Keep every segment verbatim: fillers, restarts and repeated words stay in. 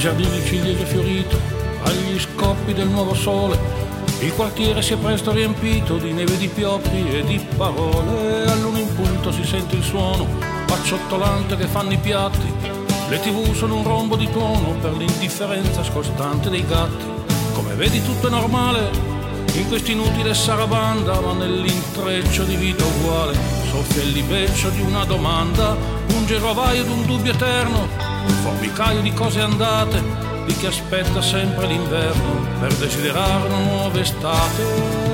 giardino di ciliegie fiorito, agli scoppi del nuovo sole, il quartiere si è presto riempito di neve, di pioppi e di parole. All'uno in punto si sente il suono acciottolante che fanno i piatti, le tv sono un rombo di tuono per l'indifferenza scostante dei gatti. Come vedi tutto è normale in quest'inutile sarabanda, ma nell'intreccio di vita uguale soffia il libeccio di una domanda, un girovaio d'un dubbio eterno, un formicaio di cose andate, di chi aspetta sempre l'inverno per desiderare una nuova estate.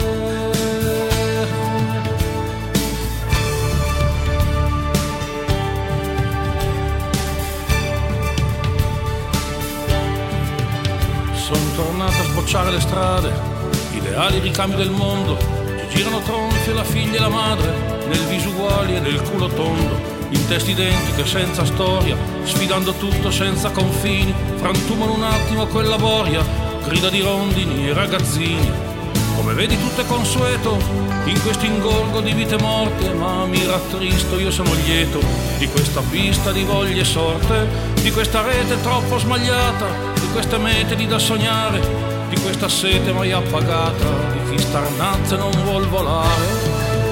Sono tornato a sbocciare le strade, ideali ricambio del mondo, ci girano tronfi la figlia e la madre, nel viso uguali e nel culo tondo, in teste identiche senza storia, sfidando tutto senza confini, frantumano un attimo quella boria, grida di rondini e ragazzini. Come vedi tutto è consueto in questo ingorgo di vite morte, ma mi rattristo, io sono lieto di questa pista di voglie sorte, di questa rete troppo smagliata, di queste mete di da sognare, di questa sete mai appagata, di chi starnazza e non vuol volare.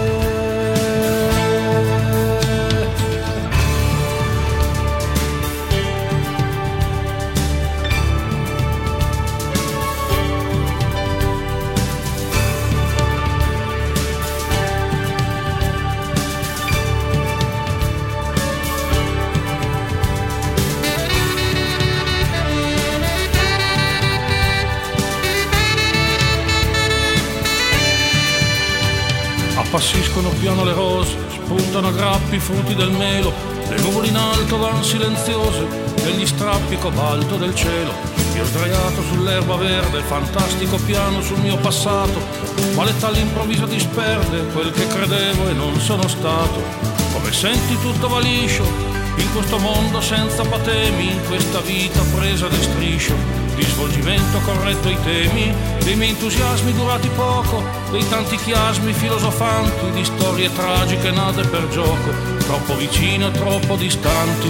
Appassiscono piano le rose, spuntano a grappi i frutti del melo, le nuvole in alto van silenziose negli strappi cobalto del cielo. Io sdraiato sull'erba verde, fantastico piano sul mio passato, ma l'età all'improvviso disperde quel che credevo e non sono stato. Come senti tutto va liscio in questo mondo senza patemi, in questa vita presa di striscio, di svolgimento corretto ai temi, dei miei entusiasmi durati poco, dei tanti chiasmi filosofanti, di storie tragiche nate per gioco, troppo vicine o troppo distanti.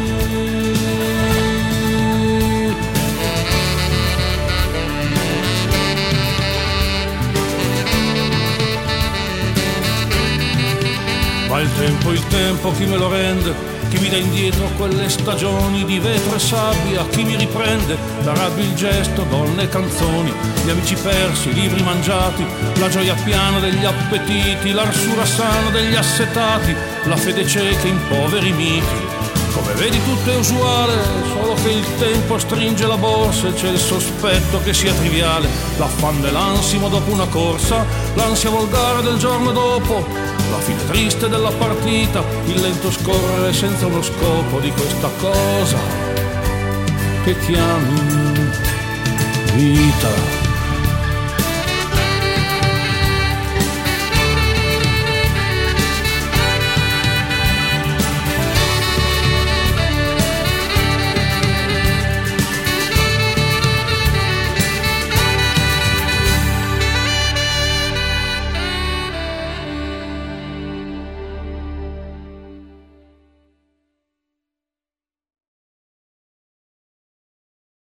Ma il tempo, il tempo chi me lo rende? Chi mi dà indietro quelle stagioni di vetro e sabbia? Chi mi riprende da rabbia il gesto, donne e canzoni, gli amici persi, i libri mangiati, la gioia piana degli appetiti, l'arsura sana degli assetati, la fede cieca in poveri miti. Come vedi tutto è usuale, solo che il tempo stringe la borsa e c'è il sospetto che sia triviale, l'affanno e l'ansimo dopo una corsa, l'ansia volgare del giorno dopo, la fine triste della partita, il lento scorrere senza uno scopo di questa cosa che chiami vita.